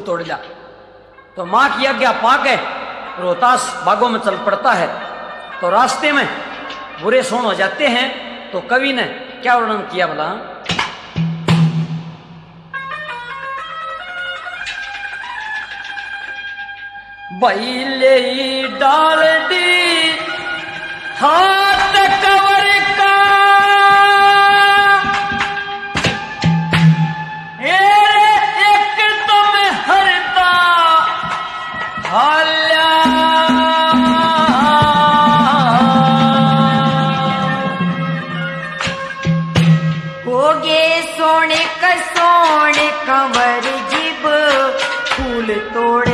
तोड़ लिया। तो मां की आज्ञा पाके रोहतास बागों में चल पड़ता है। तो रास्ते में बुरे सोन हो जाते हैं। तो कवि ने क्या वर्णन किया बोला, बैले डाल दी हाथ कवर का, एक तुम हरता हाल्या, होगे सोने कंवर जिब फूल तोड़े